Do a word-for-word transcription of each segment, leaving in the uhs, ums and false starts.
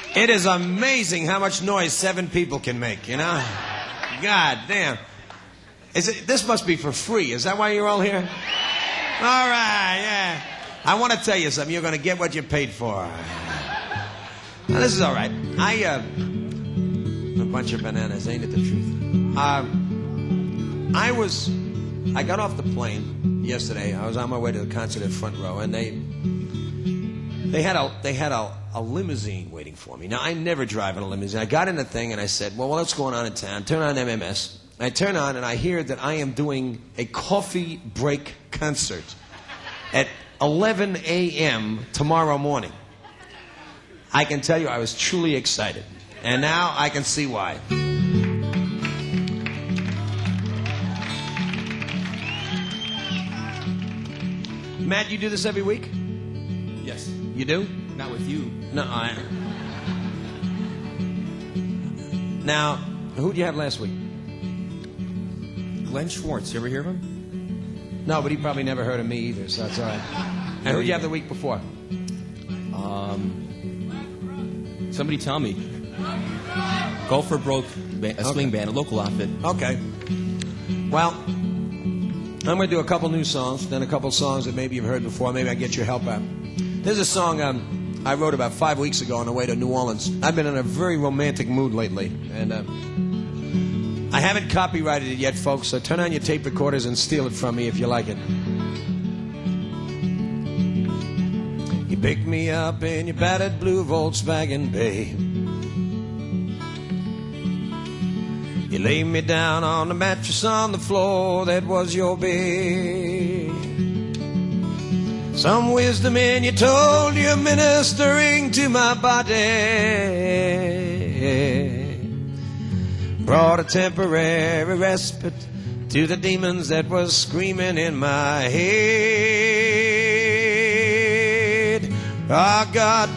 It is amazing how much noise seven people can make, you know? God damn. Is it, this must be for free. Is that why you're all here? All right, yeah. I want to tell you something. You're going to get what you paid for. Now, this is all right. I, uh... a bunch of bananas, ain't it the truth? Um, I was... I got off the plane yesterday. I was on my way to the concert at Front Row, and they... They had a they had a, a limousine waiting for me. Now, I never drive in a limousine. I got in the thing, and I said, well, what's going on in town? Turn on M M S. I turn on, and I hear that I am doing a coffee break concert at eleven a.m. tomorrow morning. I can tell you I was truly excited. And now I can see why. Matt, you do this every week? Yes. You do? Not with you. No, I... Now, who'd you have last week? Glenn Schwartz. You ever hear of him? No, but he probably never heard of me either, so that's all right. And who'd you have the week before? Um, somebody tell me. Gopher Broke, a swing Okay. band, a local outfit. Okay. Well, I'm going to do a couple new songs, then a couple songs that maybe you've heard before. Maybe I get your help out. There's a song um, I wrote about five weeks ago on the way to New Orleans. I've been in a very romantic mood lately, and uh, I haven't copyrighted it yet, folks, so turn on your tape recorders and steal it from me if you like it. You picked me up in your battered blue Volkswagen, babe. You laid me down on the mattress on the floor that was your bed. Some wisdom in you told you ministering to my body. Brought a temporary respite to the demons that was screaming in my head. Oh, God,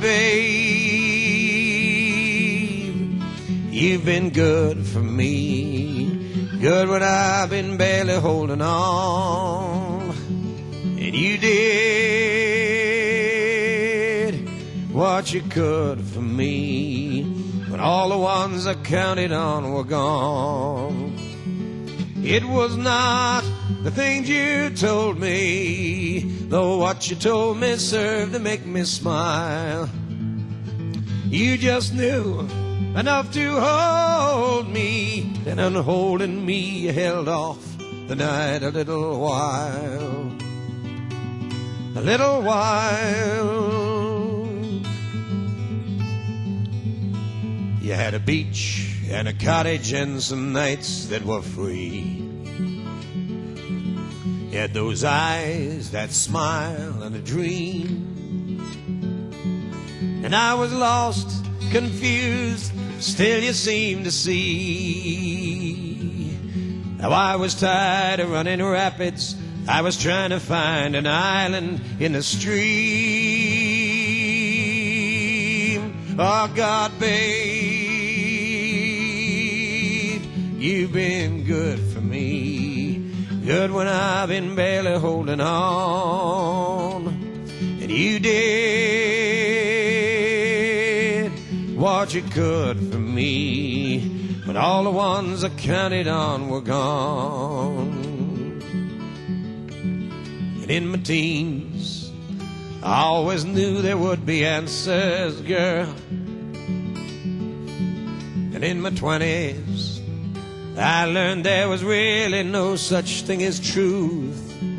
babe, you've been good for me. Good when I've been barely holding on. And you did what you could for me when all the ones I counted on were gone. It was not the things you told me, though what you told me served to make me smile. You just knew enough to hold me, and unholding me you held off the night a little while. A little while. You had a beach and a cottage and some nights that were free. You had those eyes, that smile and a dream. And I was lost, confused, still you seemed to see. Now I was tired of running rapids, I was trying to find an island in the stream. Oh, God, babe, you've been good for me. Good when I've been barely holding on. And you did what you could for me when all the ones I counted on were gone. And in my teens, I always knew there would be answers, girl. And in my twenties, I learned there was really no such thing as truth.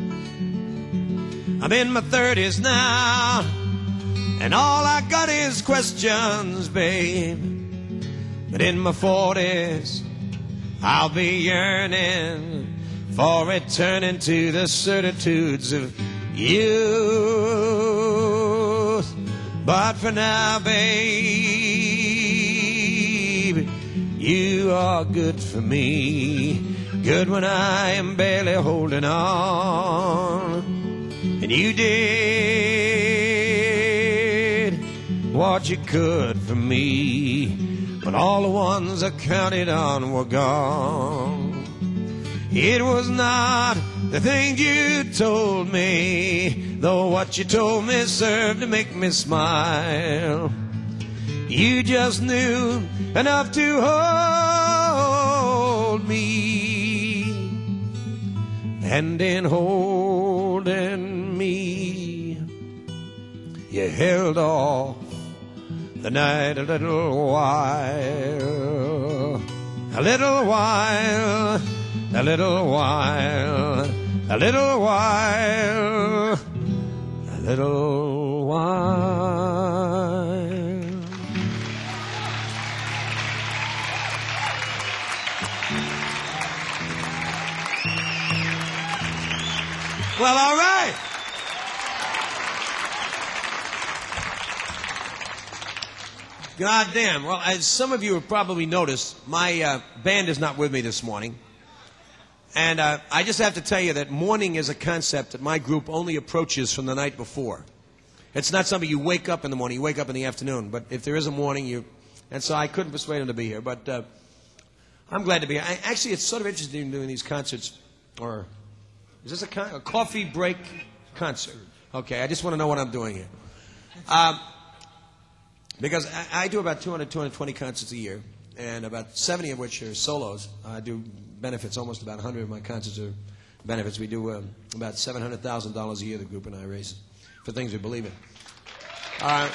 I'm in my thirties now, and all I got is questions, babe. But in my forties, I'll be yearning for returning to the certitudes of youth. But for now, babe, you are good for me. Good when I am barely holding on. And you did what you could for me when all the ones I counted on were gone. It was not the things you told me, though what you told me served to make me smile. You just knew enough to hold me, and in holding me, you held off the night a little while, a little while, a little while, a little while, a little while. Well, all right. God damn. Well, as some of you have probably noticed, my uh, band is not with me this morning. And uh, I just have to tell you that morning is a concept that my group only approaches from the night before. It's not something you wake up in the morning, you wake up in the afternoon. But if there is a morning, you... And so I couldn't persuade him to be here. But uh, I'm glad to be here. I, actually, it's sort of interesting doing these concerts. Or is this a, con- a coffee break concert? Okay, I just want to know what I'm doing here. Um, because I, I do about two hundred, two hundred twenty concerts a year. And about seventy of which are solos. I do benefits. Almost about one hundred of my concerts are benefits. We do um, about seven hundred thousand dollars a year, the group and I raise, for things we believe in. Uh,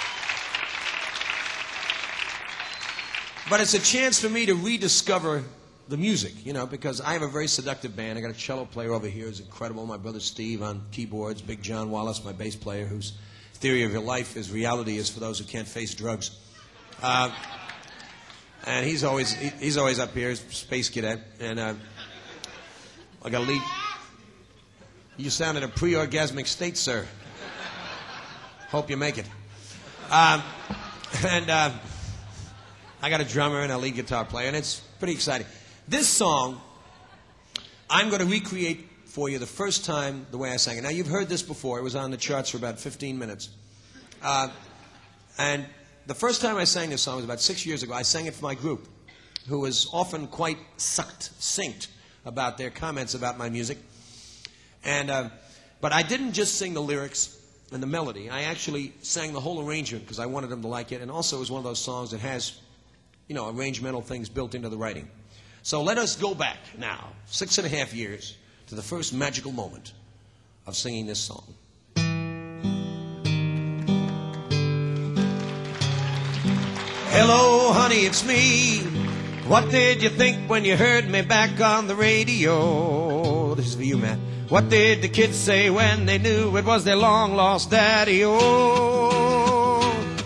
but it's a chance for me to rediscover the music, you know, because I have a very seductive band. I got a cello player over here who's incredible. My brother Steve on keyboards. Big John Wallace, my bass player, whose theory of your life is reality is for those who can't face drugs. Uh, And he's always he, he's always up here, space cadet. And uh, I got a lead. You sound in a pre-orgasmic state, sir. Hope you make it. Um, and uh, I got a drummer and a lead guitar player, and it's pretty exciting. This song, I'm going to recreate for you the first time the way I sang it. Now, you've heard this before. It was on the charts for about fifteen minutes. Uh, and... The first time I sang this song was about six years ago. I sang it for my group, who was often quite sucked, synced about their comments about my music. And uh, but I didn't just sing the lyrics and the melody. I actually sang the whole arrangement because I wanted them to like it. And also it was one of those songs that has, you know, arrangemental things built into the writing. So let us go back now, six and a half years, to the first magical moment of singing this song. Hello, honey, it's me. What did you think when you heard me back on the radio? This is for you, man. What did the kids say when they knew it was their long-lost daddy? Oh,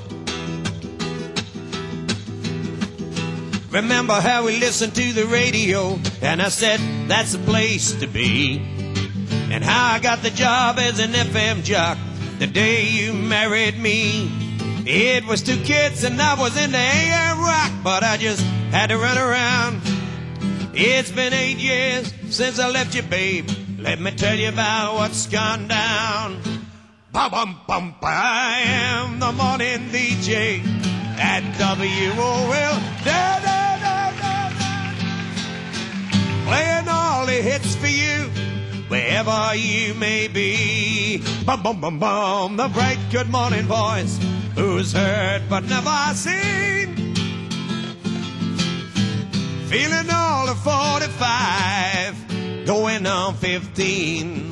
remember how we listened to the radio and I said that's the place to be, and how I got the job as an F M jock the day you married me. It was two kids and I was into A M rock, but I just had to run around. It's been eight years since I left you, babe. Let me tell you about what's gone down. Ba-bum-bum, I am the morning D J at W O L. Da-da-da-da-da. Playing all the hits for you, wherever you may be. Bum-bum-bum-bum, the bright good morning voice, who's heard but never seen. Feeling all of forty-five, going on fifteen.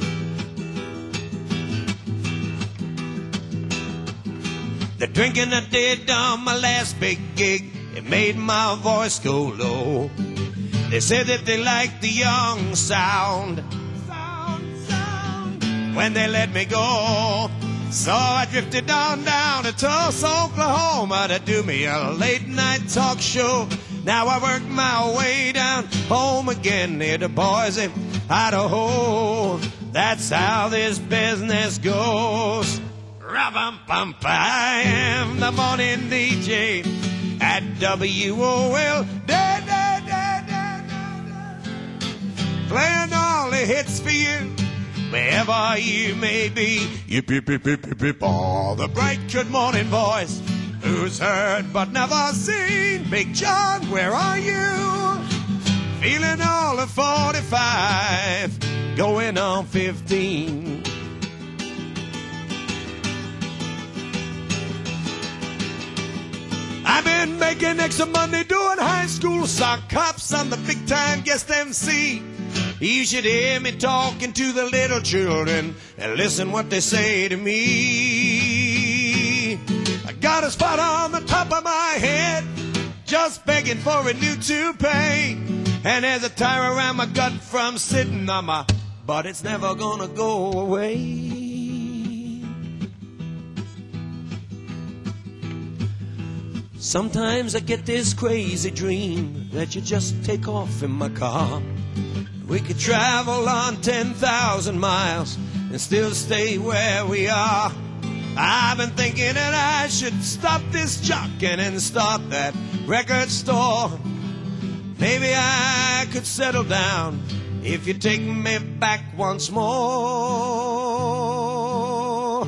The drinking I did on my last big gig, it made my voice go low. They said that they liked the young sound, sound, sound, when they let me go. So I drifted on down to Tulsa, Oklahoma to do me a late night talk show. Now I work my way down home again near to Boise, Idaho. That's how this business goes. Ra-bum-bum, I am the morning D J at W O L. Da, da, da, da, da, da. Playing all the hits for you, wherever you may be. Yip, yip, yip, yip, yip, yip. Oh, the bright good morning voice, who's heard but never seen. Big John, where are you? Feeling all of forty-five, going on fifteen. been making extra money doing high school sock hops. I'm the big time guest M C. You should hear me talking to the little children and listen what they say to me. I got a spot on the top of my head, just begging for a new toupee. And there's a tire around my gut from sitting on my butt. It's never gonna go away. Sometimes I get this crazy dream that you just take off in my car. We could travel on ten thousand miles and still stay where we are. I've been thinking that I should stop this jocking and start that record store. Maybe I could settle down if you take me back once more.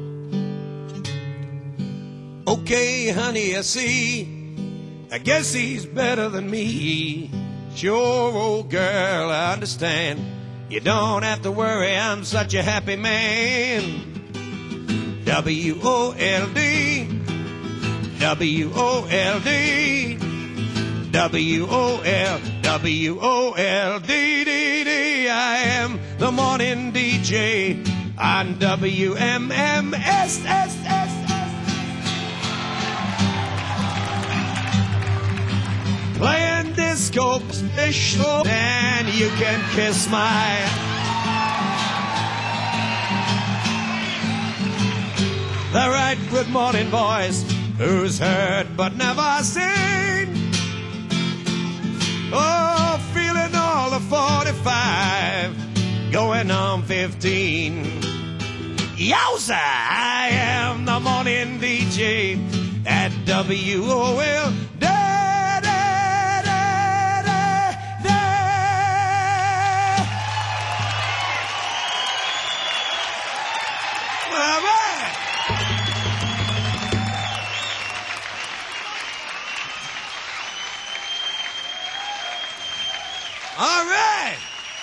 Okay, honey, I see. I guess he's better than me. Sure, old girl, I understand. You don't have to worry, I'm such a happy man. W O L D, W O L D, W O L, W O L D D D. I am the morning D J on W M M S S S. Playing disco special, and you can kiss my. The right good morning voice, who's heard but never seen. Oh, feeling all the forty-five, going on fifteen. Yowza, I am the morning D J at W O L. All right.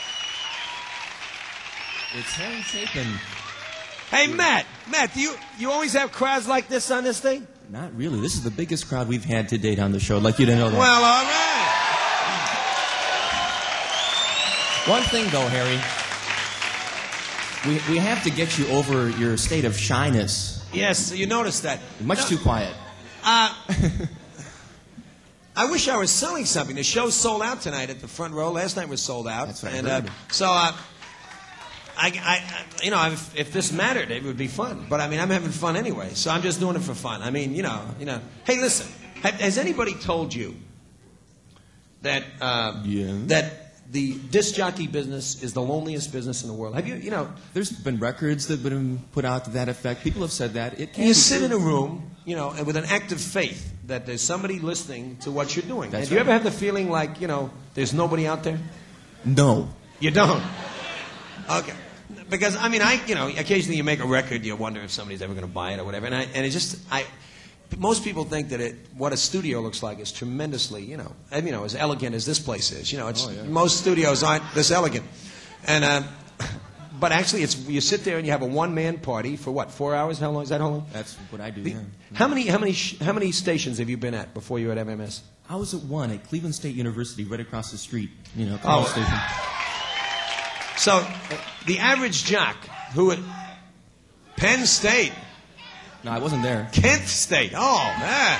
It's Harry Chapin. Hey, Matt. Matt, do you, you always have crowds like this on this thing? Not really. This is the biggest crowd we've had to date on the show. I'd like you to know that. Well, all right. One thing, though, Harry. We, we have to get you over your state of shyness. Yes, you noticed that. Much no, too quiet. Uh, I wish I was selling something. The show's sold out tonight at the front row. Last night was sold out. That's right. And uh, so, uh, I, I, you know, if, if this mattered, it would be fun. But I mean, I'm having fun anyway. So I'm just doing it for fun. I mean, you know, you know. Hey, listen. Has anybody told you that uh, yeah. that the disc jockey business is the loneliest business in the world? Have you, you know? There's been records that have been put out to that effect. People have said that. It can you be sit true. in a room, you know, and with an active faith that there's somebody listening to what you're doing. That's Do you right. ever have the feeling like, you know, there's nobody out there? No. You don't? Okay. Because, I mean, I, you know, occasionally you make a record, you wonder if somebody's ever going to buy it or whatever. And, I, and it just, I, most people think that it, what a studio looks like is tremendously, you know, you know, as elegant as this place is. You know, it's, oh, yeah. most studios aren't this elegant. And, uh, but actually, it's, you sit there and you have a one-man party for what, four hours? How long is that? How long? That's what I do, The, yeah. How many, how many, sh- how many stations have you been at before you were at M M S? I was at one at Cleveland State University, right across the street. You know, Oh. college station. So, uh, the average jock who at Penn State, No, I wasn't there. Kent State, oh man,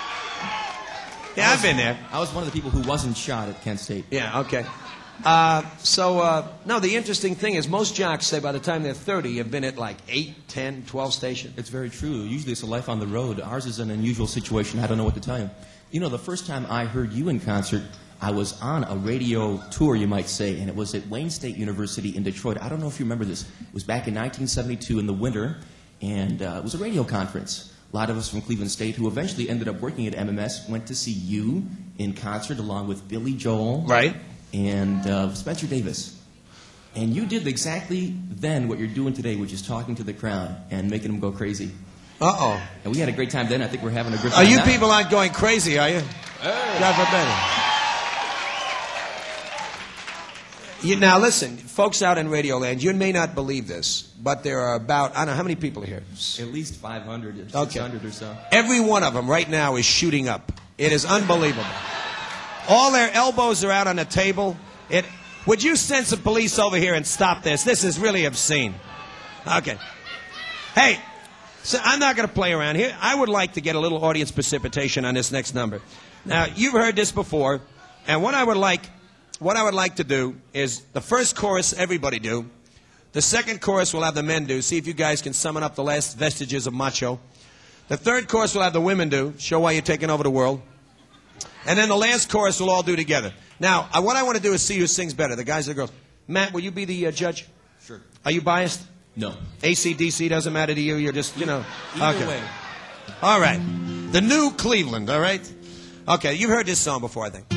yeah, I've been there. I was one of the people who wasn't shot at Kent State. Yeah, okay. Uh, so, uh, no, the interesting thing is most jocks say by the time they're thirty have been at like eight, ten, twelve stations. It's very true. Usually it's a life on the road. Ours is an unusual situation. I don't know what to tell you. You know, the first time I heard you in concert, I was on a radio tour, you might say, and it was at Wayne State University in Detroit. I don't know if you remember this. It was back in nineteen seventy-two in the winter, and uh, it was a radio conference. A lot of us from Cleveland State, who eventually ended up working at M M S, went to see you in concert along with Billy Joel. Right. And uh, Spencer Davis. And you did exactly then what you're doing today, which is talking to the crowd and making them go crazy. Uh-oh. And we had a great time then. I think we're having a good Are time you now. people aren't going crazy, are you? Hey. God forbid. You, now, listen, folks out in Radio Land, you may not believe this, but there are about, I don't know, how many people are here? At least five hundred, Okay. six hundred or so. Every one of them right now is shooting up. It is unbelievable. All their elbows are out on the table. It. Would you send some police over here and stop this? This is really obscene. Okay. Hey, so I'm not going to play around here. I would like to get a little audience precipitation on this next number. Now, you've heard this before, and what I would like, what I would like to do is the first chorus, everybody do. The second chorus will have the men do. See if you guys can summon up the last vestiges of macho. The third chorus will have the women do. Show why you're taking over the world. And then the last chorus we'll all do together. Now, uh, what I want to do is see who sings better, the guys or the girls. Matt, will you be the uh, judge? Sure. Are you biased? No. A C D C doesn't matter to you? You're just, you know. Either okay. way. All right. The New Cleveland, all right? Okay, you've heard this song before, I think.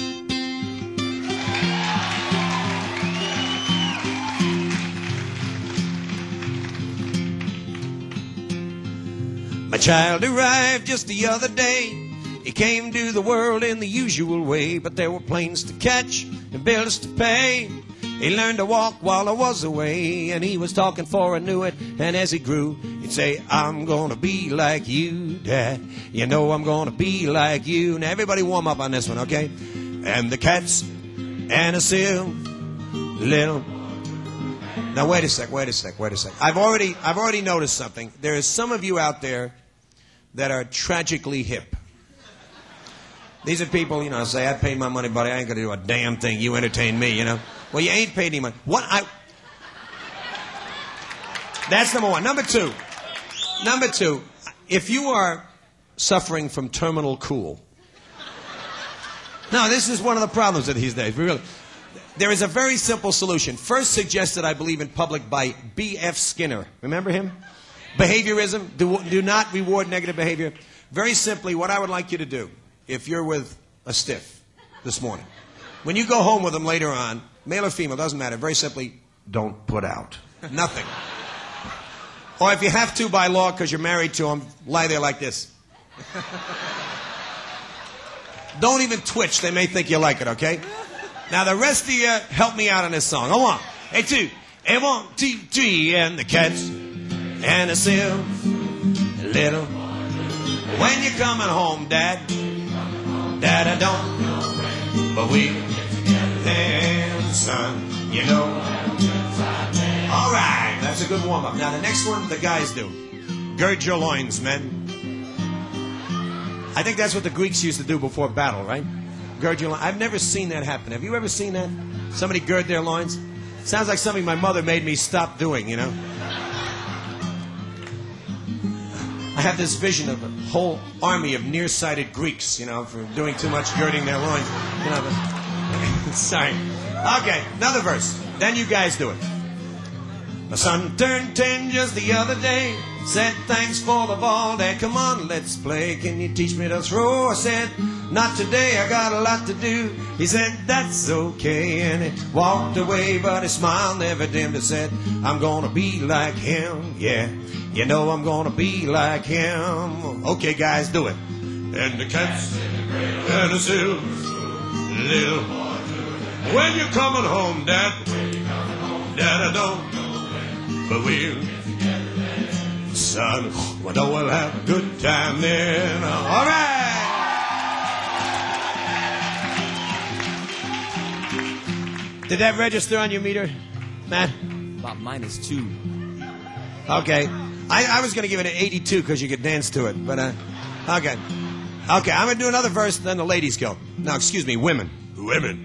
My child arrived just the other day. He came to the world in the usual way, but there were planes to catch and bills to pay. He learned to walk while I was away, and he was talking for I knew it. And as he grew, he'd say, I'm gonna be like you, Dad. You know I'm gonna be like you. Now everybody warm up on this one, okay? And the cats and a seal, little. Now wait a sec, wait a sec, wait a sec. I've already, I've already noticed something. There is some of you out there that are tragically hip. These are people, you know, say, I paid my money, buddy. I ain't going to do a damn thing. You entertain me, you know. Well, you ain't paid any money. What I... That's number one. Number two. Number two. If you are suffering from terminal cool. No, this is one of the problems of these days. We really... There is a very simple solution. First suggested, I believe, in public by B F Skinner. Remember him? Behaviorism. Do, do not reward negative behavior. Very simply, what I would like you to do, if you're with a stiff this morning, when you go home with them later on, male or female, doesn't matter, very simply, don't put out. Nothing. Or if you have to by law because you're married to them, lie there like this. Don't even twitch. They may think you like it, okay? Now, the rest of you, help me out on this song. A one, a two, a one, two, three, and the cats and the seal, little. When you're coming home, Dad, Dad, I don't know, but we then, son, you know. All right, that's a good warm-up. Now, the next one, the guys do. Gird your loins, men. I think that's what the Greeks used to do before battle, right? Gird your loins. I've never seen that happen. Have you ever seen that? Somebody gird their loins? Sounds like something my mother made me stop doing, you know? I have this vision of a whole army of nearsighted Greeks, you know, for doing too much girding their loins. You know, but, sorry. Okay, another verse. Then you guys do it. My son turned ten just the other day. Said, thanks for the ball, Dad. Come on, let's play. Can you teach me to throw? I said, not today, I got a lot to do. He said, that's okay. And he walked away, but his smile never dimmed. He said, I'm gonna be like him, yeah. You know I'm gonna be like him. Okay, guys, do it. And the cats and the seals, little. When you're coming home, Dad, Dad, I don't know, but we'll, son, I know we'll have a good time then. All right. Did that register on your meter, Matt? About minus two. Okay. I, I was going to give it an eighty-two because you could dance to it, but, uh, okay. Okay, I'm going to do another verse, then the ladies go. No, excuse me, women. Women.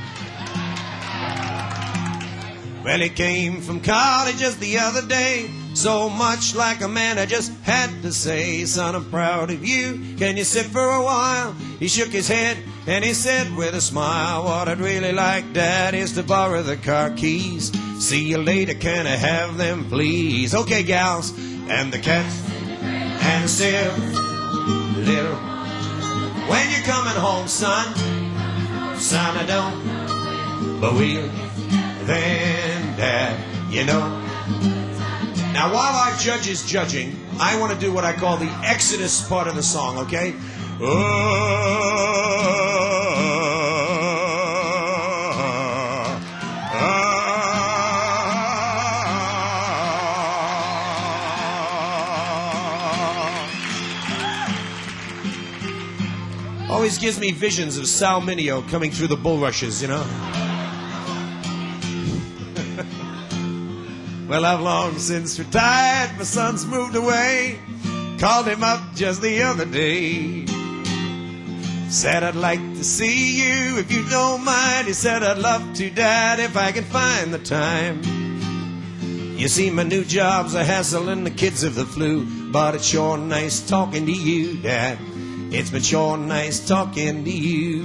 Well, he came from college just the other day. So much like a man, I just had to say, son, I'm proud of you. Can you sit for a while? He shook his head and he said with a smile, what I'd really like, Dad, is to borrow the car keys. See you later, can I have them, please? Okay, gals, and the cats and the seal, little. When you're coming home, son, son, I don't, but we'll then, Dad, you know. Now, while our judge is judging, I want to do what I call the Exodus part of the song, okay? Always gives me visions of Sal Mineo coming through the bulrushes, you know. Well, I've long since retired. My son's moved away. Called him up just the other day. Said I'd like to see you if you don't mind. He said I'd love to, Dad, if I can find the time. You see, my new job's a hassle and the kids have the flu, but it's sure nice talking to you, Dad. It's been sure nice talking to you.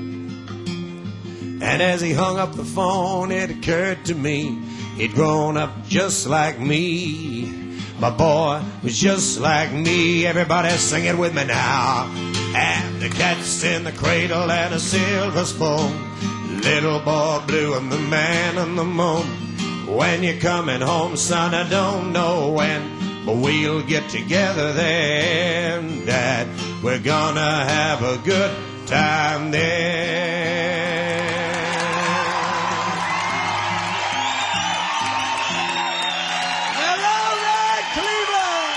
And as he hung up the phone, it occurred to me he'd grown up just like me. My boy was just like me. Everybody sing it with me now. And the cat's in the cradle and a silver spoon. Little boy blue and the man on the moon. When you're coming home, son, I don't know when, but we'll get together then, Dad. We're gonna have a good time there. Well, all right, Cleveland.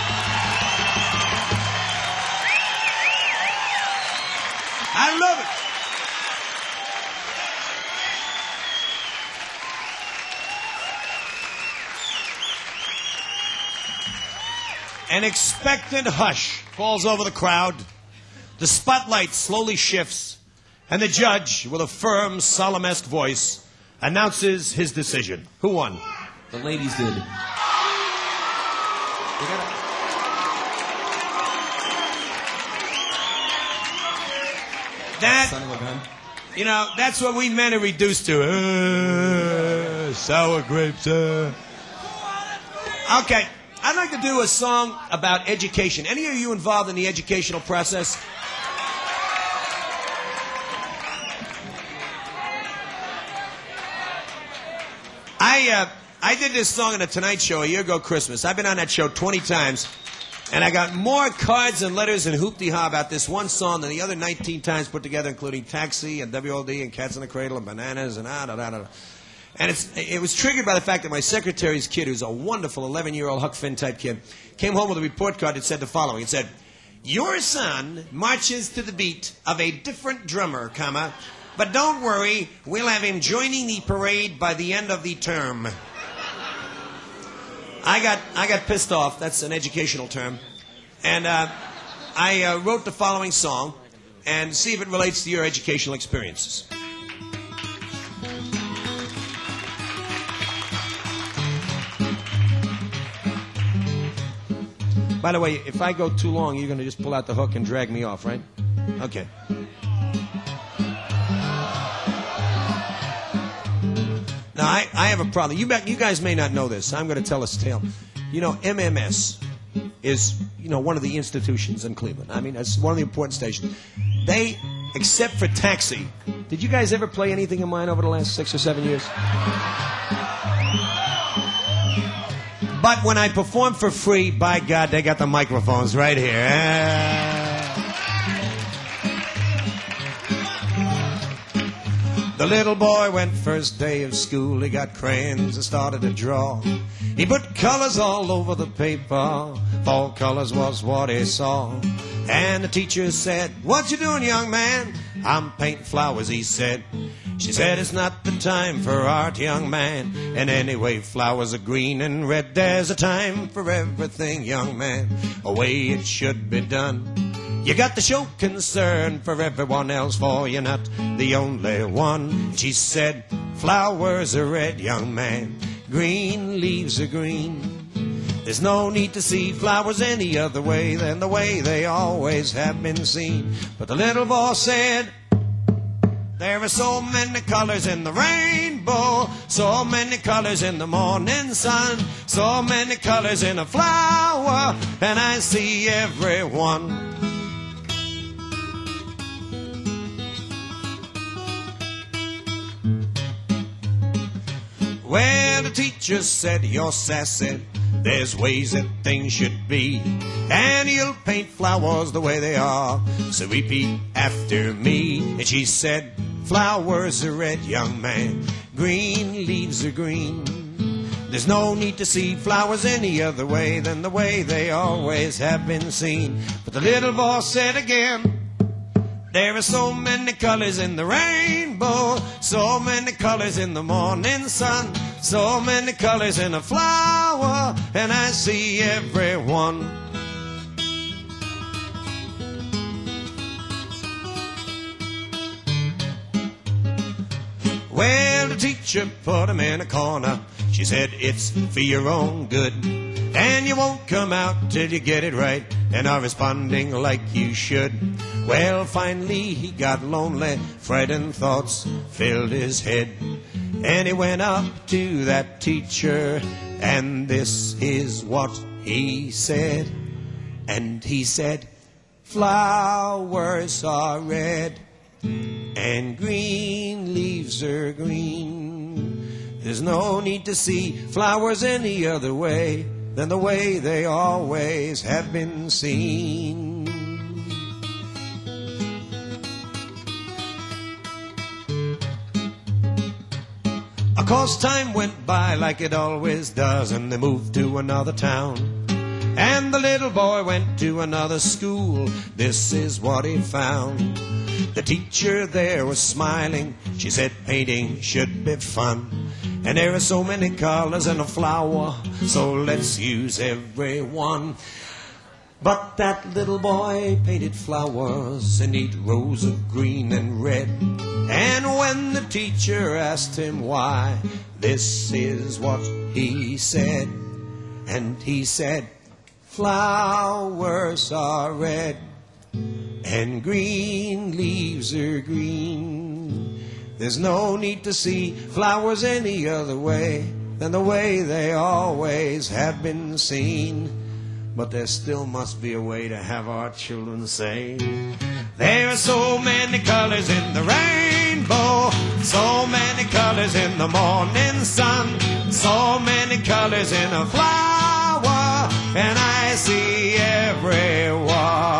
I love it. An expectant hush falls over the crowd. The spotlight slowly shifts, and the judge, with a firm, solemn-esque voice, announces his decision. Who won? The ladies did. That, Son of a gun. you know, that's what we men are reduced to. Uh, sour grapes. Uh. Okay. I'd like to do a song about education. Any of you involved in the educational process? I uh, I did this song on The Tonight Show a year ago Christmas. I've been on that show twenty times, and I got more cards and letters and hoop-de-ha about this one song than the other nineteen times put together, including Taxi and W O D and Cats in the Cradle and Bananas and ah da da da. And it's, it was triggered by the fact that my secretary's kid, who's a wonderful eleven-year-old Huck Finn type kid, came home with a report card that said the following. It said, "Your son marches to the beat of a different drummer, comma, but don't worry, we'll have him joining the parade by the end of the term." I got, I got pissed off. That's an educational term. And uh, I uh, wrote the following song, and see if it relates to your educational experiences. By the way, if I go too long, you're going to just pull out the hook and drag me off, right? Okay. Now, I, I have a problem. You, you guys may not know this. I'm going to tell this tale. You know, M M S is, you know, one of the institutions in Cleveland. I mean, it's one of the important stations. They, except for Taxi, did you guys ever play anything of mine over the last six or seven years? But when I perform for free, by God, they got the microphones right here. The little boy went first day of school. He got crayons and started to draw. He put colors all over the paper. Fall colors was what he saw. And the teacher said, "What you doing, young man?" "I'm painting flowers," he said. She said, "It's not the time for art, young man. And anyway, flowers are green and red. There's a time for everything, young man. A way it should be done. You got to show concern for everyone else, for you're not the only one." She said, "Flowers are red, young man. Green leaves are green. There's no need to see flowers any other way than the way they always have been seen." But the little boy said, "There are so many colors in the rainbow, so many colors in the morning sun, so many colors in a flower, and I see every one." Well, the teacher said, "You're sassy. There's ways that things should be, and you'll paint flowers the way they are, so repeat after me." And she said, "Flowers are red, young man. Green leaves are green. There's no need to see flowers any other way than the way they always have been seen." But the little boy said again, There are so many colors in the rainbow, so many colors in the morning sun, so many colors in a flower, and I see everyone. Well, the teacher put him in a corner. She said, it's for your own good, and you won't come out till you get it right and are responding like you should. Well, finally he got lonely, frightened thoughts filled his head, and he went up to that teacher, and this is what he said. And he said, flowers are red, and green leaves are green. There's no need to see flowers any other way than the way they always have been seen. Of course, time went by like it always does, and they moved to another town. And the little boy went to another school. This is what he found. The teacher there was smiling. She said painting should be fun, and there are so many colors in a flower, so let's use every one. But that little boy painted flowers in neat rows of green and red, and when the teacher asked him why, this is what he said. And he said, flowers are red, and green leaves are green. There's no need to see flowers any other way than the way they always have been seen. But there still must be a way to have our children say, there are so many colors in the rainbow, so many colors in the morning sun, so many colors in a flower, and I see everyone.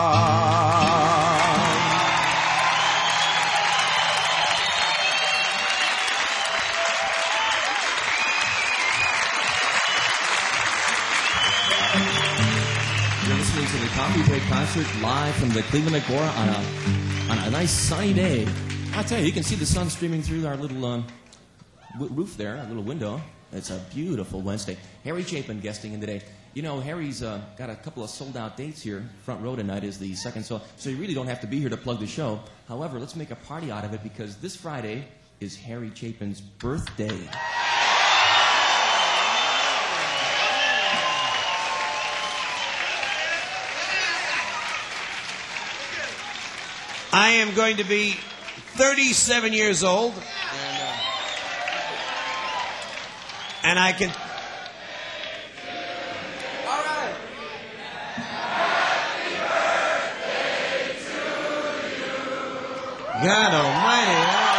To the Coffee Break concert live from the Cleveland Agora on a on a nice sunny day. I'll tell you, you can see the sun streaming through our little um, w- roof there, our little window. It's a beautiful Wednesday. Harry Chapin guesting in today. You know, Harry's uh, got a couple of sold-out dates here. Front row tonight is the second, so so you really don't have to be here to plug the show. However, let's make a party out of it because this Friday is Harry Chapin's birthday. I am going to be thirty-seven years old, and, uh, and I can... All right. Happy birthday to you. God almighty.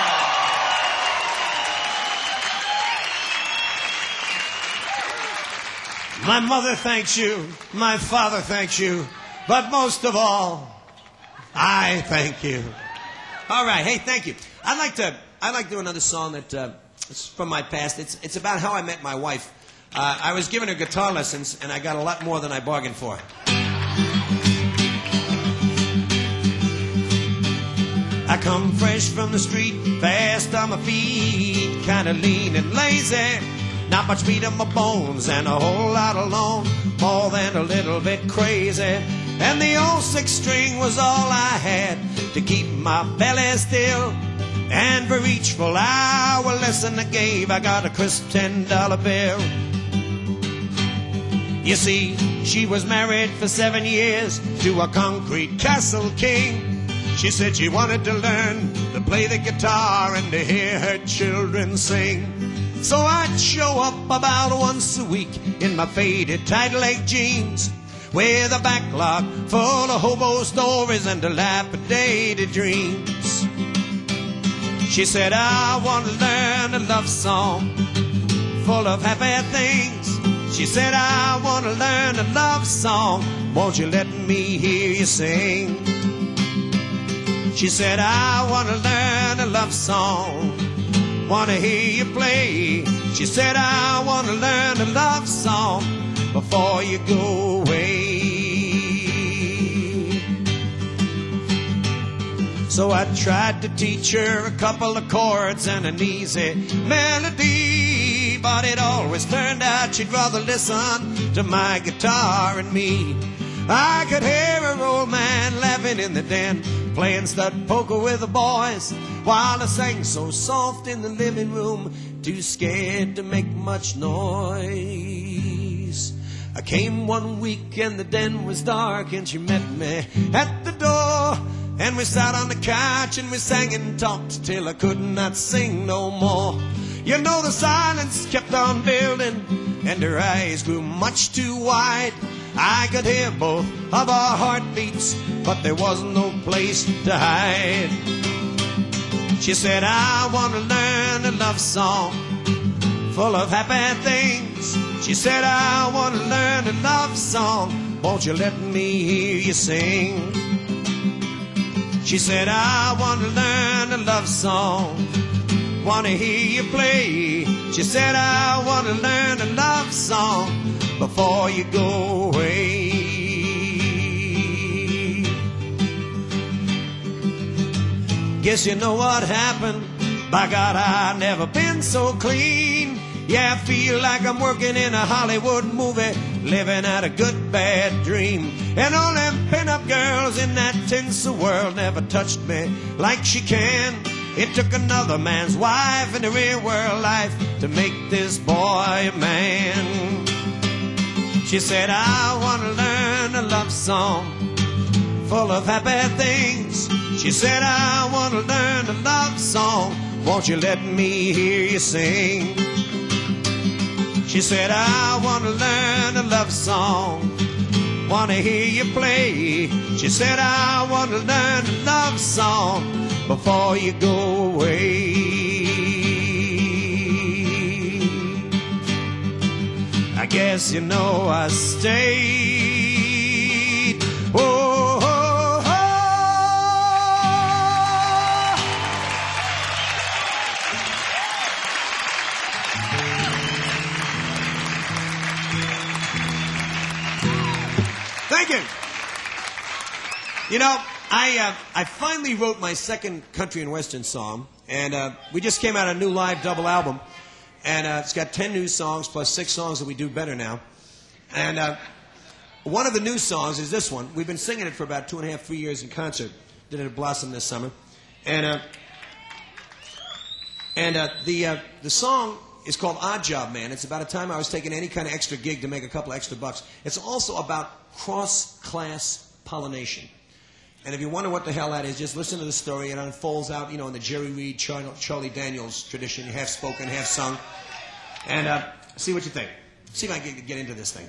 Uh, my mother thanks you. My father thanks you. But most of all, I thank you. All right, hey, thank you. I'd like to. I'd like to do another song that uh, is from my past. It's it's about how I met my wife. Uh, I was giving her guitar lessons, and I got a lot more than I bargained for. I come fresh from the street, fast on my feet, kind of lean and lazy. Not much meat on my bones, and a whole lot alone, more than a little bit crazy. And the old six string was all I had to keep my belly still. And for each full hour lesson I gave, I got a crisp ten dollar bill. You see, she was married for seven years to a concrete castle king. She said she wanted to learn to play the guitar and to hear her children sing. So I'd show up about once a week in my faded tight leg jeans, with a backlog full of hobo stories and dilapidated dreams. She said, I want to learn a love song full of happy things. She said, I want to learn a love song. Won't you let me hear you sing? She said, I want to learn a love song. Want to hear you play. She said, I want to learn a love song before you go away. So I tried to teach her a couple of chords and an easy melody, but it always turned out she'd rather listen to my guitar and me. I could hear her old man laughing in the den, playing stud poker with the boys, while I sang so soft in the living room, too scared to make much noise. I came one week and the den was dark, and she met me at the door, and we sat on the couch and we sang and talked till I could not sing no more. You know the silence kept on building, and her eyes grew much too wide. I could hear both of our heartbeats, but there was no place to hide. She said, I want to learn a love song full of happy things. She said, I want to learn a love song, won't you let me hear you sing? She said, I want to learn a love song, want to hear you play. She said, I want to learn a love song before you go away. Guess you know what happened. By God, I've never been so clean. Yeah, I feel like I'm working in a Hollywood movie, living out a good bad dream. And all them pin-up girls in that tinsel world never touched me like she can. It took another man's wife in the real world life to make this boy a man. She said, I want to learn a love song full of happy things. She said, I want to learn a love song, won't you let me hear you sing? She said, I want to learn a love song, want to hear you play. She said, I want to learn a love song before you go away. I guess you know I stayed. Oh, oh, oh. Thank you. You know, I uh, I finally wrote my second country and western song, and uh, we just came out a new live double album. And uh, it's got ten new songs plus six songs that we do better now. And uh, one of the new songs is this one. We've been singing it for about two and a half, three years in concert. Did it at Blossom this summer. And uh, and uh, the uh, the song is called Odd Job Man. It's about a time I was taking any kind of extra gig to make a couple extra bucks. It's also about cross-class pollination. And if you wonder what the hell that is, just listen to the story. It unfolds out, you know, in the Jerry Reed, Char- Charlie Daniels tradition, half spoken, half sung. And uh, see what you think. See if I can get into this thing.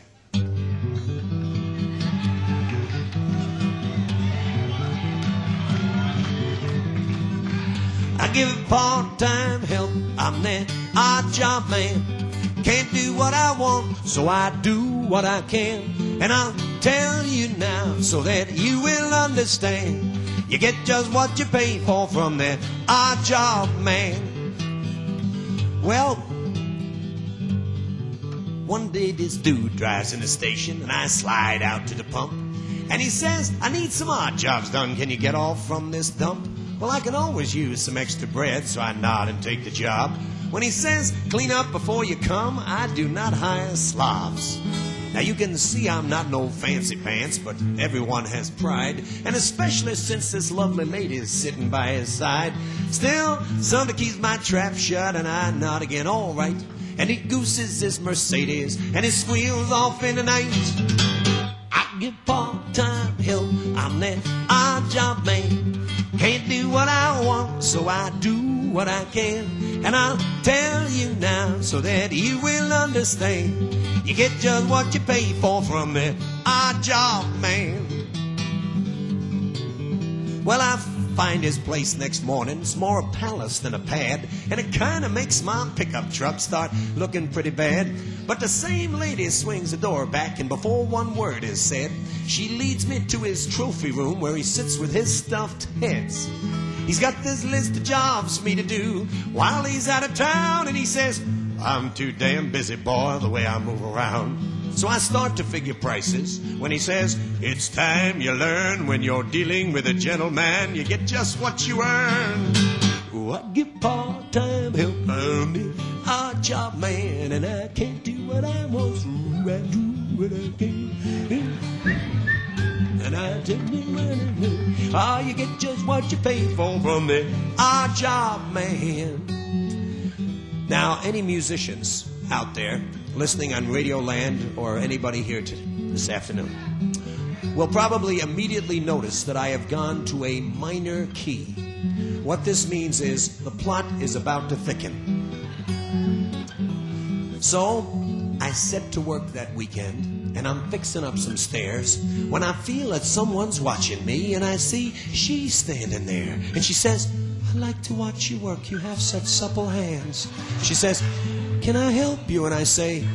I give part-time help. I'm that odd job man. Can't do what I want, so I do what I can. And I'll tell you now so that you will understand. You get just what you pay for from that odd job man. Well, one day this dude drives in the station and I slide out to the pump. And he says, I need some odd jobs done. Can you get off from this dump? Well, I can always use some extra bread, so I nod and take the job. When he says, clean up before you come, I do not hire slobs. Now you can see I'm not no fancy pants, but everyone has pride, and especially since this lovely lady is sitting by his side. Still, somebody keeps my trap shut, and I nod again, all right. And he gooses his Mercedes, and he squeals off in the night. I give part-time help, I'm that odd job man. Can't do what I want, so I do what I can. And I'll tell you now so that you will understand. You get just what you pay for from the odd job man. Well, I find his place next morning. It's more a palace than a pad, and it kind of makes my pickup truck start looking pretty bad. But the same lady swings the door back, and before one word is said, she leads me to his trophy room where he sits with his stuffed heads. He's got this list of jobs for me to do while he's out of town, and he says, I'm too damn busy, boy, the way I move around. So I start to figure prices when he says, it's time you learn when you're dealing with a gentleman, you get just what you earn. Oh, I get part-time help, I'm the odd job man, and I can't do what I want, so I do what I can. And I tell you when I know, oh, you get just what you pay for from the odd job man. Now, any musicians out there listening on Radio Land or anybody here to, this afternoon will probably immediately notice that I have gone to a minor key. What this means is the plot is about to thicken. So I set to work that weekend, and I'm fixing up some stairs when I feel that someone's watching me, and I see she's standing there, and she says, I like to watch you work. You have such supple hands. She says, can I help you? And I say,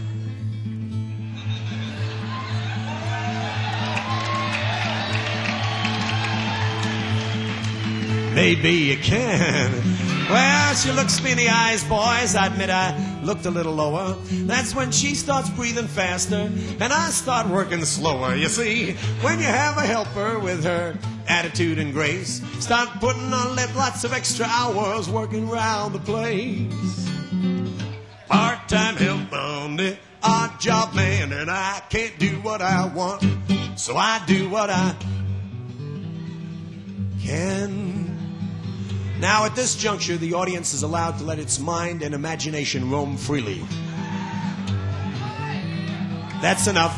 maybe you can. Well, she looks me in the eyes, boys. I admit I looked a little lower. That's when she starts breathing faster, and I start working slower. You see, when you have a helper with her attitude and grace, start putting on lots of extra hours working around the place. Part-time help on the odd job man, and I can't do what I want, so I do what I can. Now, at this juncture, the audience is allowed to let its mind and imagination roam freely. That's enough.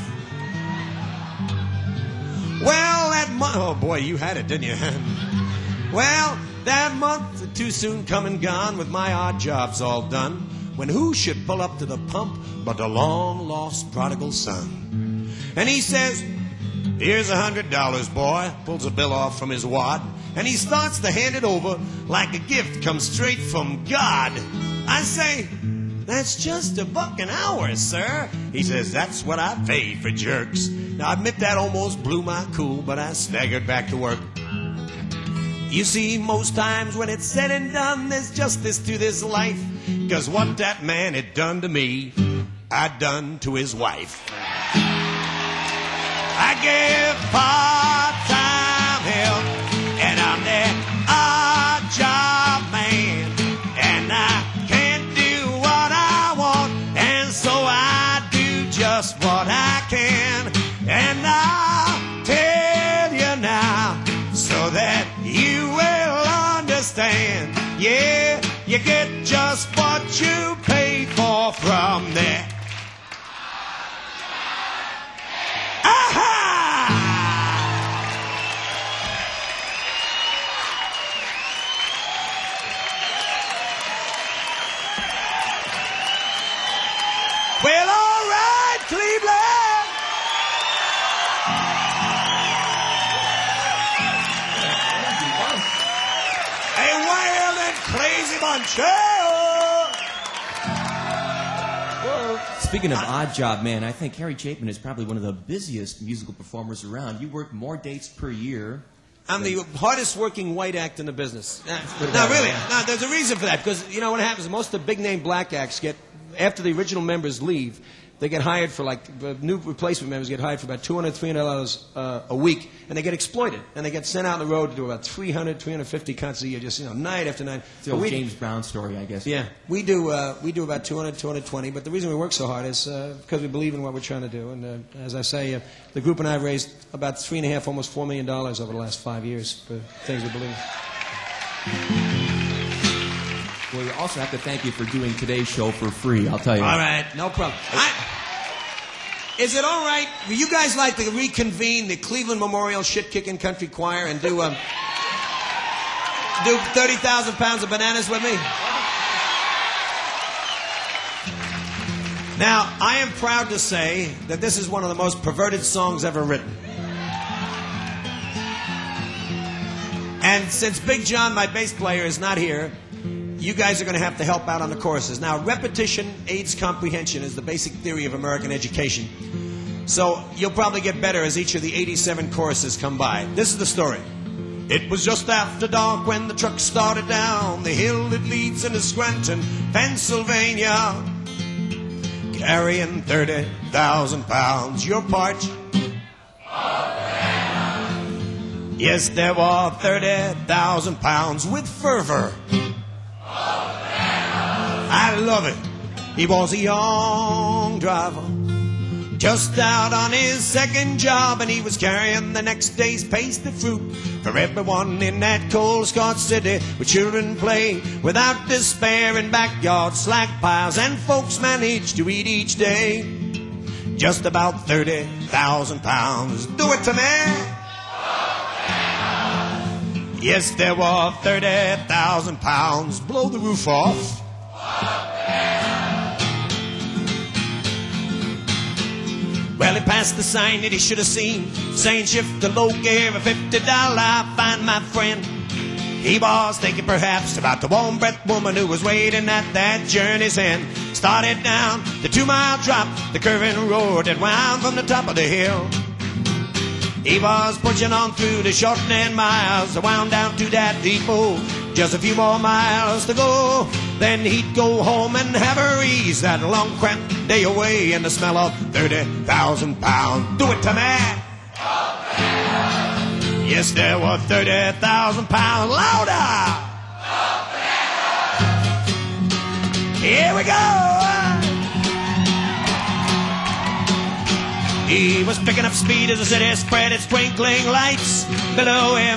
Well, that month... Oh, boy, you had it, didn't you? Well, that month too soon come and gone with my odd jobs all done, when who should pull up to the pump but the long-lost prodigal son. And he says, here's a hundred dollars, boy. Pulls a bill off from his wad, and he starts to hand it over like a gift comes straight from God. I say, that's just a buck an hour, sir. He says, that's what I pay for jerks. Now, I admit that almost blew my cool, but I staggered back to work. You see, most times when it's said and done, there's justice to this life, 'cause what that man had done to me, I'd done to his wife. I give part-time help, and I'm the odd job man, and I can't do what I want, and so I do just what I can, and I'll tell you now, so that you will understand. Yeah, you get just what you pay for from there. Well, all right, Cleveland. A wild and crazy bunch. Speaking of odd job, man, I think Harry Chapin is probably one of the busiest musical performers around. You work more dates per year. I'm the hardest working white act in the business. No, no really. No, there's a reason for that, because you know what happens? Most of the big name black acts get, after the original members leave, they get hired for, like, uh, new replacement members get hired for about two hundred dollars, three hundred dollars uh, a week, and they get exploited. And they get sent out on the road to do about three hundred, three hundred fifty concerts a year, just, you know, night after night. It's the old James Brown story, I guess. Yeah. We do, uh, we do about two hundred, two hundred twenty, but the reason we work so hard is uh, because we believe in what we're trying to do. And uh, as I say, uh, the group and I have raised about three and a half, almost four million dollars over the last five years for things we believe in. Well, we also have to thank you for doing today's show for free, I'll tell you. All right, no problem. I, is it all right? Will you guys like to reconvene the Cleveland Memorial Shit-Kicking Country Choir and do um, do thirty thousand pounds of bananas with me? Now, I am proud to say that this is one of the most perverted songs ever written. And since Big John, my bass player, is not here, you guys are going to have to help out on the choruses. Now, repetition aids comprehension is the basic theory of American education. So you'll probably get better as each of the eighty-seven choruses come by. This is the story. It was just after dark when the truck started down the hill that leads into Scranton, Pennsylvania. carrying thirty thousand pounds. Your part? Yes, there were thirty thousand pounds with fervor. I love it. He was a young driver, just out on his second job, and he was carrying the next day's pasty fruit for everyone in that cold Scotch city where children play without despair in backyard slack piles, and folks manage to eat each day. Just about thirty thousand pounds. Do it to me. Yes, there were thirty thousand pounds. Blow the roof off. Well, he passed the sign that he should have seen, saying shift the low gear, a fifty dollar fine, my friend. He was thinking perhaps about the warm-breathed woman who was waiting at that journey's end. Started down the two-mile drop, the curving road that wound from the top of the hill. He was pushing on through the shortening miles, wound down to that depot. Just a few more miles to go, then he'd go home and have her ease that long cramped day away in the smell of thirty thousand pounds. Do it to me. Yes, there were thirty thousand pounds. Louder. Here we go. He was picking up speed as the city spread its twinkling lights below him.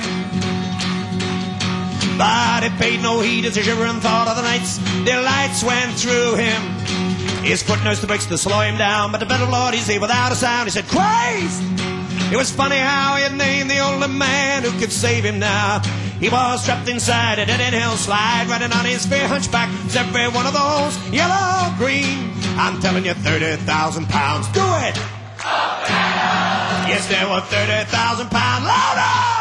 But he paid no heed as he shivered and thought of the nights the lights went through him. His foot nursed the brakes to slow him down, but the better Lord, he said without a sound, he said, Christ! It was funny how he had named the only man who could save him now. He was trapped inside a dead-end hill slide, riding on his fair hunchback. It's every one of those yellow green. I'm telling you, thirty thousand pounds. Do it! Yes, there were thirty thousand pounds. Louder!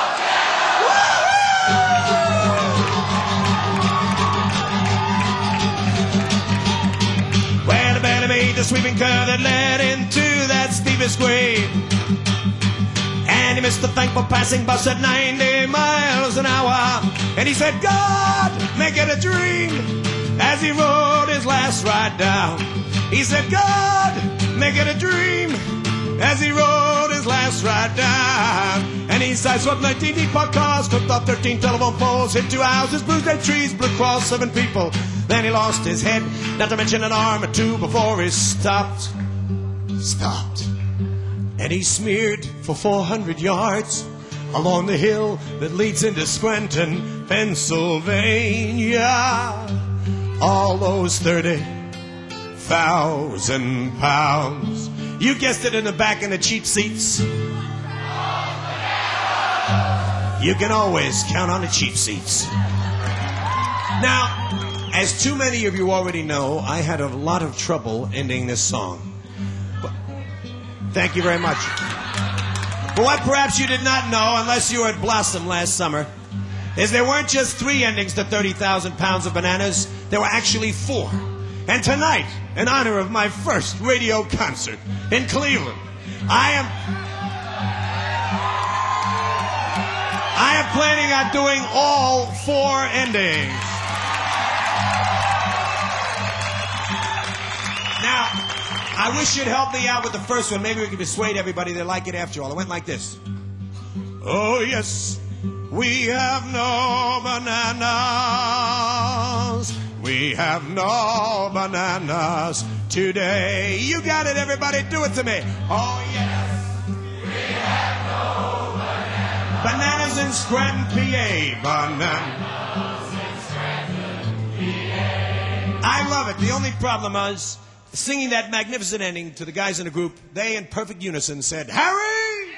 Well, the belly made the sweeping curve that led into that steepest grade. And he missed the thankful passing bus at ninety miles an hour. And he said, God, make it a dream, as he rode his last ride down. He said, God, make it a dream, as he rode his last ride down. And he sideswept nineteen deep parked cars, clipped off thirteen telephone poles, hit two houses, bruised eight trees, blew across seven people. Then he lost his head, not to mention an arm or two, before he stopped. Stopped. And he smeared for four hundred yards along the hill that leads into Scranton, Pennsylvania. All those thirty thousand pounds. You guessed it, in the back in the cheap seats. You can always count on the cheap seats. Now, as too many of you already know, I had a lot of trouble ending this song. But, thank you very much. But what perhaps you did not know, unless you were at Blossom last summer, is there weren't just three endings to thirty thousand pounds of bananas. There were actually four. And tonight, in honor of my first radio concert in Cleveland, I am I am planning on doing all four endings. Now, I wish you'd help me out with the first one. Maybe we can persuade everybody they like it after all. It went like this. Oh, yes, we have no bananas. We have no bananas today. You got it, everybody. Do it to me. Oh, yes. We have no bananas. Bananas in Scranton, P A. Bananas in Scranton, P A. I love it. The only problem is singing that magnificent ending to the guys in the group. They, in perfect unison, said, Harry!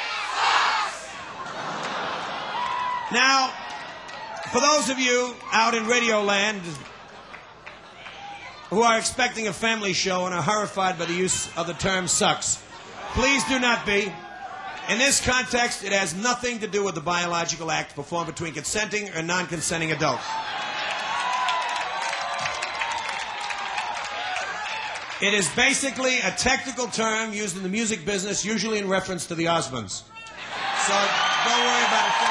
Now, for those of you out in Radio Land who are expecting a family show and are horrified by the use of the term sucks, please do not be. In this context, it has nothing to do with the biological act performed between consenting or non-consenting adults. It is basically a technical term used in the music business, usually in reference to the Osmonds. So don't worry about it.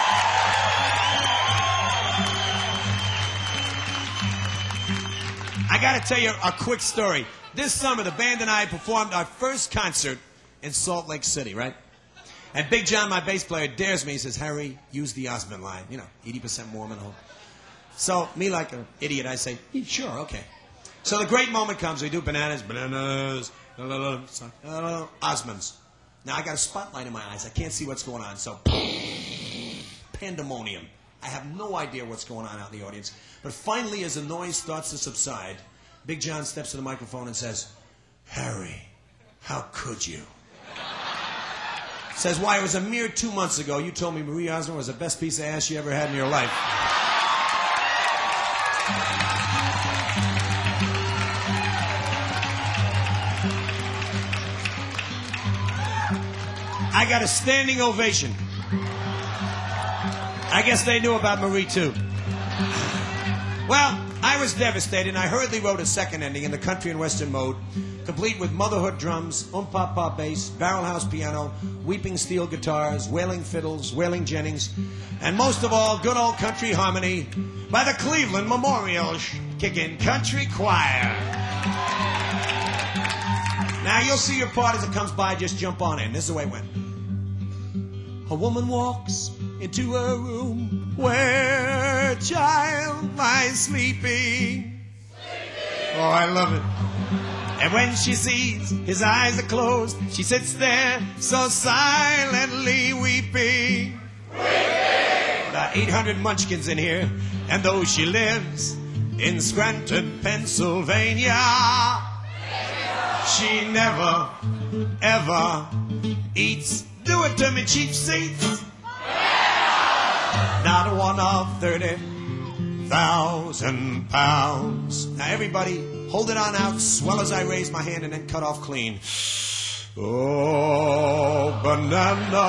I I got to tell you a quick story. This summer, the band and I performed our first concert in Salt Lake City, right? And Big John, my bass player, dares me. He says, Harry, use the Osmond line. You know, eighty percent Mormon. Whole. So, me like an idiot, I say, yeah, sure, okay. So the great moment comes. We do bananas, bananas, la, la, la, la, la, Osmonds. Now, I got a spotlight in my eyes. I can't see what's going on. So, pandemonium. I have no idea what's going on out in the audience. But finally, as the noise starts to subside, Big John steps to the microphone and says, Harry, how could you? Says, why, it was a mere two months ago you told me Marie Osmond was the best piece of ass you ever had in your life. I got a standing ovation. I guess they knew about Marie, too. Well, I was devastated, and I hurriedly wrote a second ending in the country and western mode, complete with motherhood drums, um-pa-pa bass, barrel-house piano, weeping steel guitars, wailing fiddles, wailing Jennings, and most of all, good old country harmony by the Cleveland Memorial Kickin' Country Choir. Now, you'll see your part as it comes by. Just jump on in. This is the way it went. A woman walks into a room where a child lies sleeping. Oh, I love it. And when she sees his eyes are closed, she sits there so silently weeping. Weeping! About eight hundred munchkins in here, and though she lives in Scranton, Pennsylvania, she never, ever eats. Do it to me, cheap seats. Not one of thirty thousand pounds. Now everybody, hold it on out, swell as I raise my hand and then cut off clean. Oh, banana.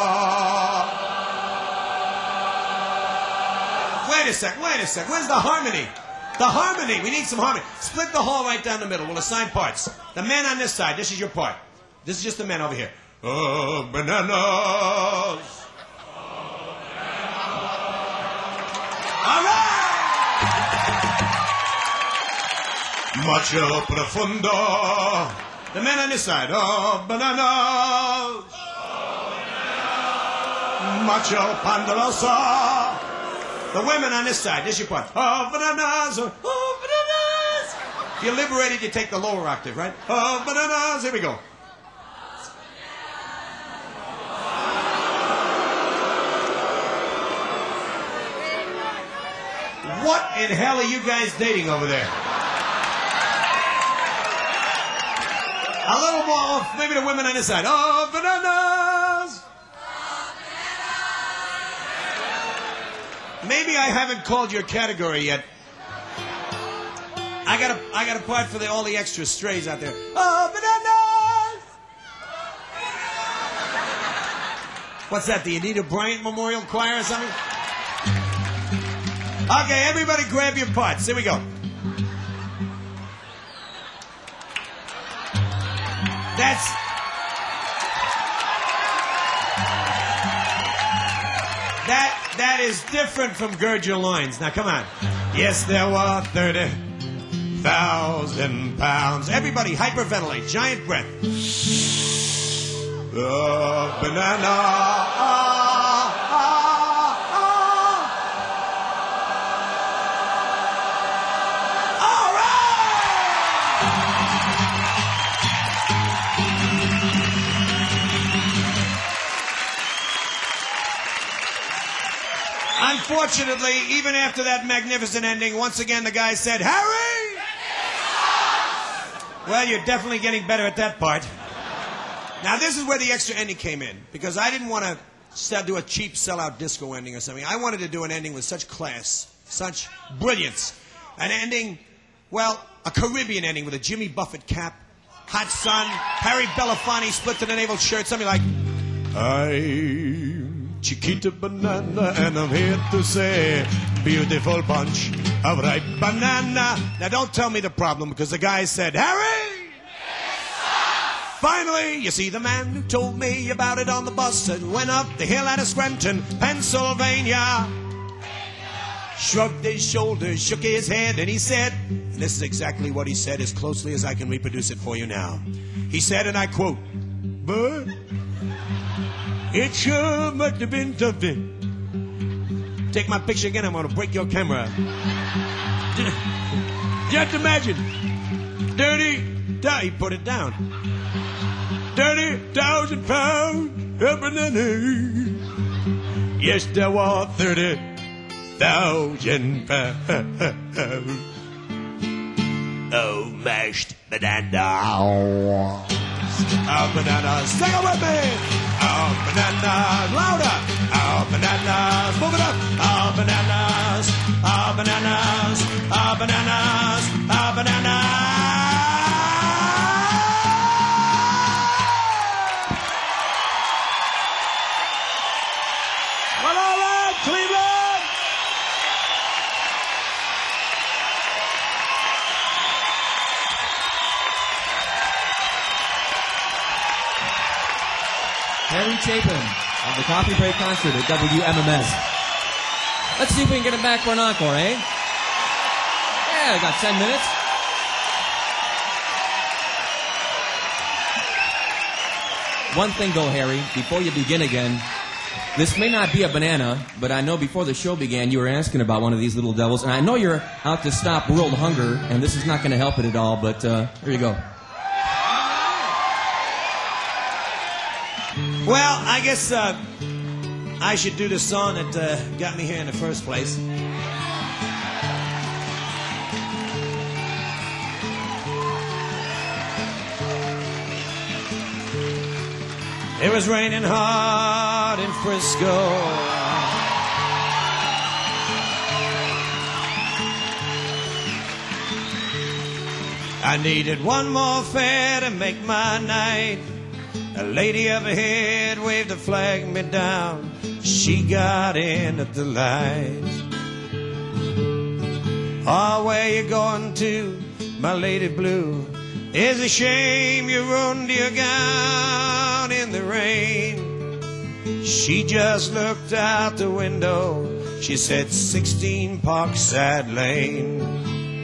Wait a sec, wait a sec. Where's the harmony? The harmony. We need some harmony. Split the hall right down the middle. We'll assign parts. The men on this side, this is your part. This is just the men over here. Oh, bananas. All right. Macho profundo. The men on this side. Oh, bananas. Macho ponderosa. The women on this side. This is your part. Oh, bananas. Oh, bananas. If you're liberated, you take the lower octave, right? Oh, bananas. Here we go. What in hell are you guys dating over there? A little more, maybe the women on this side. Oh, bananas! Maybe I haven't called your category yet. I got a, I got a part for the, all the extra strays out there. Oh, bananas! What's that, the Anita Bryant Memorial Choir or something? Okay, everybody grab your parts. Here we go. That's... That, that is different from Gird Your Loins. Now, come on. Yes, there were thirty thousand pounds. Everybody hyperventilate. Giant breath. The banana... Unfortunately, even after that magnificent ending, once again the guy said, Harry! Well, you're definitely getting better at that part. Now, this is where the extra ending came in, because I didn't want to do a cheap sellout disco ending or something. I wanted to do an ending with such class, such brilliance. An ending, well, a Caribbean ending with a Jimmy Buffett cap, hot sun, Harry Belafonte split to the navel shirt, something like, I'm Chiquita Banana, and I'm here to say, beautiful bunch of ripe banana. Now, don't tell me the problem, because the guy said, Harry! Yes, finally, you see, the man who told me about it on the bus and went up the hill out of Scranton, Pennsylvania. shrugged his shoulders, shook his head, and he said, and this is exactly what he said as closely as I can reproduce it for you now. He said, and I quote, "But it sure must have been something." Take my picture again, I'm going to break your camera. Just imagine, thirty, he put it down, thirty thousand pounds of banana. Yes, there were thirty thousand pounds of mashed banana. Oh, bananas, sing it with me. Oh, bananas, louder. Oh, bananas, move it up. Oh, bananas, oh, bananas, oh, bananas, oh, bananas. Well, all right, Cleveland. Harry Chapin of the Coffee Break Concert at W M M S. Let's see if we can get him back for an encore, eh? Yeah, we got ten minutes. One thing though, Harry, before you begin again, this may not be a banana, but I know before the show began you were asking about one of these little devils, and I know you're out to stop world hunger, and this is not going to help it at all, but uh, here you go. Well, I guess uh, I should do the song that uh, got me here in the first place. It was raining hard in Frisco. I needed one more fare to make my night. A lady up ahead waved a flag me down. She got in at the lights. Oh, where you going to, my lady blue? It's a shame you ruined your gown in the rain. She just looked out the window. She said, sixteen Parkside Lane.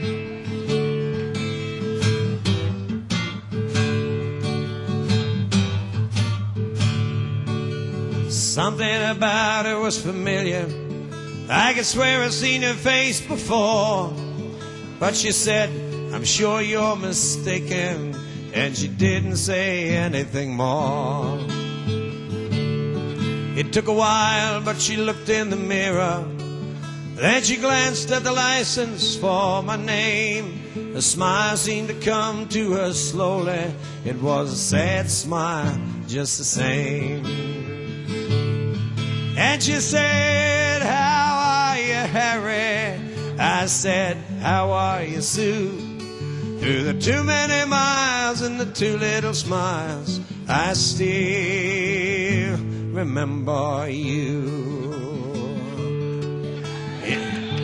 Something about her was familiar. I could swear I'd seen her face before. But she said, I'm sure you're mistaken. And she didn't say anything more. It took a while, but she looked in the mirror. Then she glanced at the license for my name. A smile seemed to come to her slowly. It was a sad smile, just the same. And she said, how are you, Harry? I said, how are you, Sue? Through the too many miles and the too little smiles, I still remember you. It,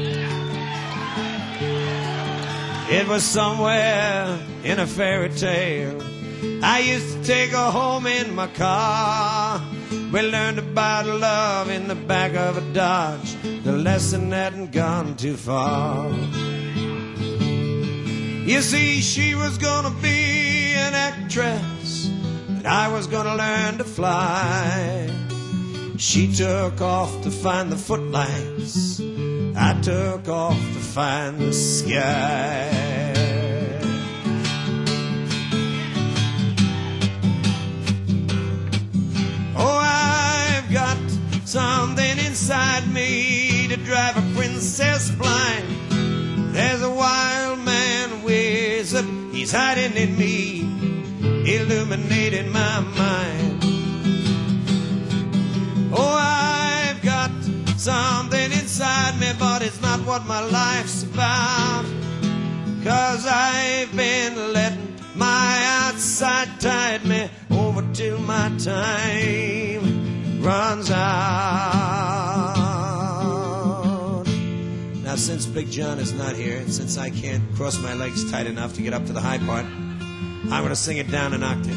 it was somewhere in a fairy tale. I used to take her home in my car. We learned about love in the back of a Dodge. The lesson hadn't gone too far. You see, she was gonna be an actress, and I was gonna learn to fly. She took off to find the footlights. I took off to find the sky. Something inside me to drive a princess blind. There's a wild man wizard, he's hiding in me, illuminating my mind. Oh, I've got something inside me, but it's not what my life's about. 'Cause I've been letting my outside tide me over till my time runs out. Now, since Big John is not here, and since I can't cross my legs tight enough to get up to the high part, I'm going to sing it down an octave.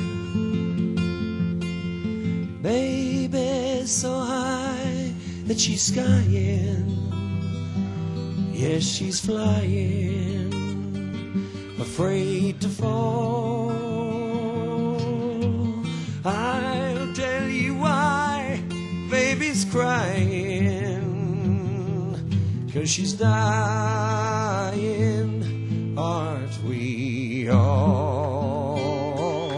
Baby, so high that she's skying, Yes, she's flying, afraid to fall. I'll tell you why baby's crying, 'cause she's dying, aren't we all?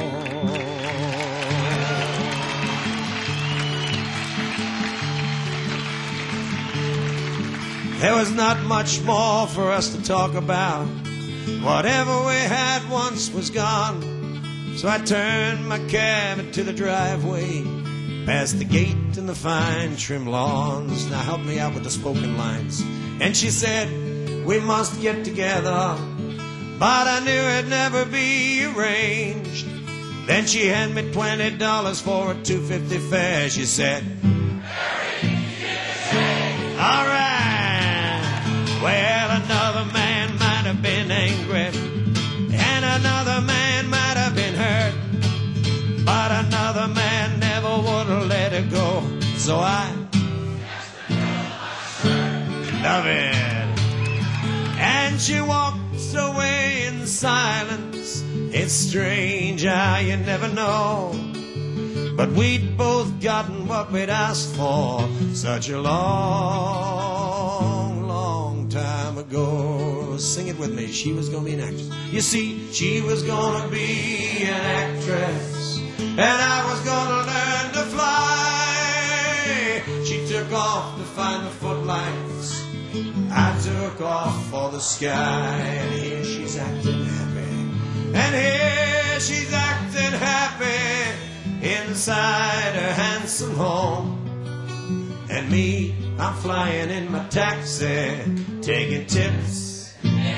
There was not much more for us to talk about. Whatever we had once was gone. So I turned my cab into the driveway, past the gate and the fine trim lawns. Now help me out with the spoken lines. And she said, we must get together, but I knew it'd never be arranged. Then she handed me twenty dollars for a two fifty fare. She said, all right. Well, another man might have been angry, and another man might have been hurt, but another man never would have let her go. So I love it. And she walks away in silence. It's strange how you never know, but we'd both gotten what we'd asked for such a long, long time ago. Sing it with me. She was gonna be an actress. You see, she was gonna be an actress, and I was gonna learn to fly. She took off to find the footlights, I took off for the sky. And here she's acting happy, and here she's acting happy inside her handsome home. And me, I'm flying in my taxi, taking tips.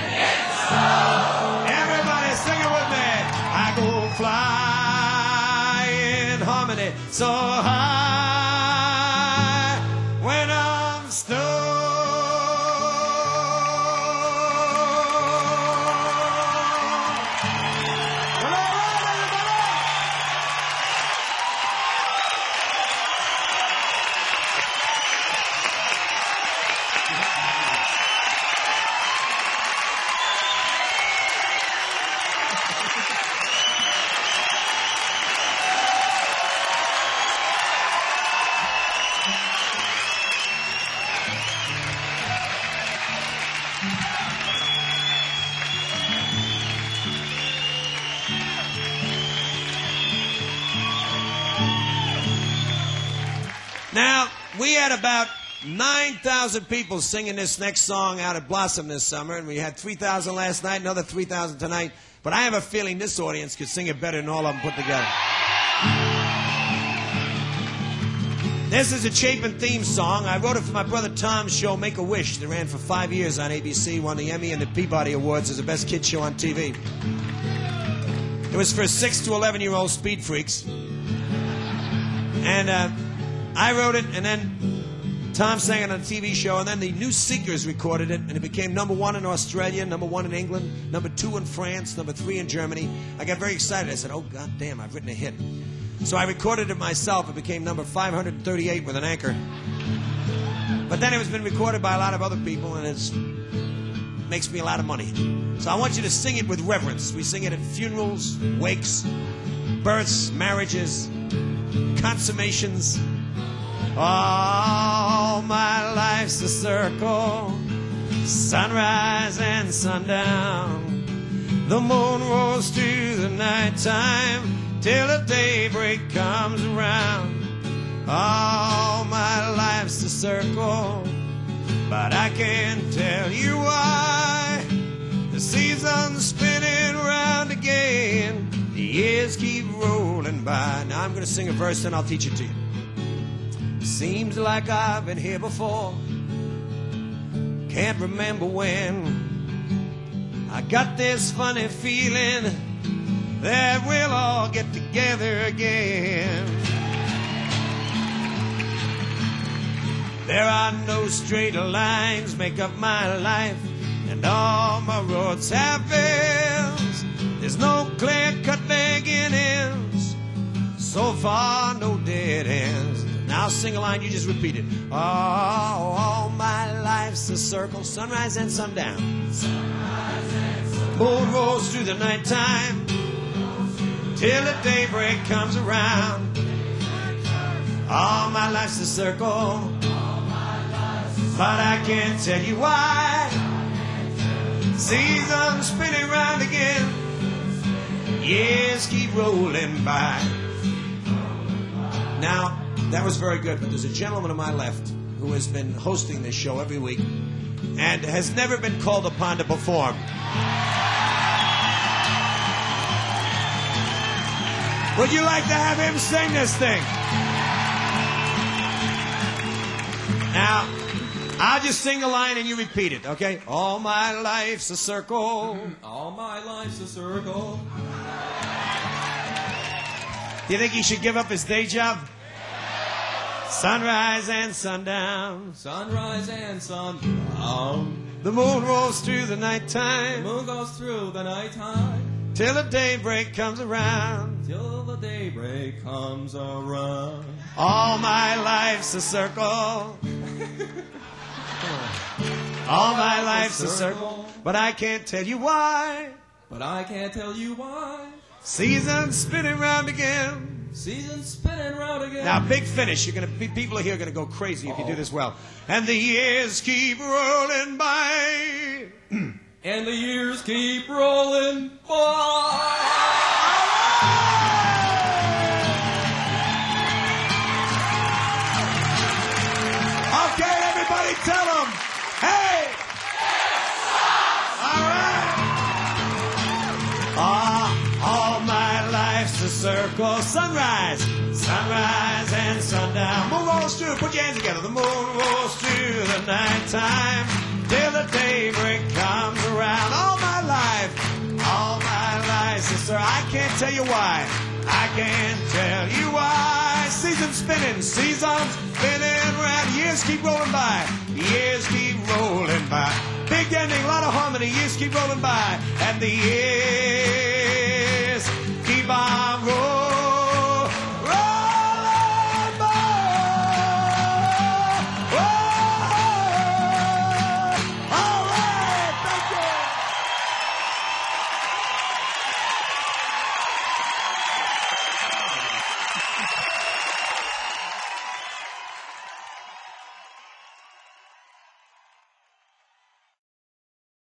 Everybody sing it with me. I go fly in harmony so high when I'm stoned. Now, we had about nine thousand people singing this next song out at Blossom this summer, and we had three thousand last night, another three thousand tonight. But I have a feeling this audience could sing it better than all of them put together. This is a Chapin theme song. I wrote it for my brother Tom's show, Make-A-Wish, that ran for five years on A B C, won the Emmy and the Peabody Awards as the best kid show on T V. It was for six to eleven-year-old speed freaks. And uh, I wrote it, and then Tom sang it on a T V show, and then the New Seekers recorded it, and it became number one in Australia, number one in England, number two in France, number three in Germany. I got very excited. I said, oh, God damn, I've written a hit. So I recorded it myself. It became number five hundred thirty-eight with an anchor. But then it was been recorded by a lot of other people, and it makes me a lot of money. So I want you to sing it with reverence. We sing it at funerals, wakes, births, marriages, consummations. All my life's a circle, sunrise and sundown. The moon rolls through the nighttime till the daybreak comes around. All my life's a circle, but I can't tell you why. The season's spinning round again, the years keep rolling by. Now I'm going to sing a verse and I'll teach it to you. Seems like I've been here before, can't remember when. I got this funny feeling that we'll all get together again. There are no straight lines make up my life, and all my roads have bends. There's no clear-cut beginnings, so far no dead ends. Now I'll sing a line, you just repeat it. Oh, all my life's a circle, sunrise and sundown. Sunrise and sundown. Moon rolls through the nighttime till the daybreak comes around. All my life's a circle, but I can't tell you why. Seasons spinning round again, years keep rolling by. Now, that was very good, but there's a gentleman to my left who has been hosting this show every week and has never been called upon to perform. Would you like to have him sing this thing? Now, I'll just sing the line and you repeat it, okay? All my life's a circle. All my life's a circle. Do you think he should give up his day job? Sunrise and sundown. Sunrise and sundown. The moon rolls through the The nighttime moon goes through the nighttime till the daybreak comes around. till the daybreak comes around. All my life's a circle. All my life's a circle, but I can't tell you why. But I can't tell you why. Seasons spinning round again. Season's spinning round again. Now, big finish. You're gonna be, people here are gonna go crazy if you do this well. And the years keep rolling by. And the years keep rolling by. Okay, everybody, tell them, hey. All right. Ah, all my life's a circle. Sunrise, sunrise and sundown. Moon rolls through. Put your hands together. The moon rolls through the nighttime till the daybreak comes around. All my life, all my life's a circle. I can't tell you why. I can't tell you why. Seasons spinning, seasons spinning round. Years keep rolling by. Years keep rolling by. Big ending, a lot of harmony. Years keep rolling by. And the years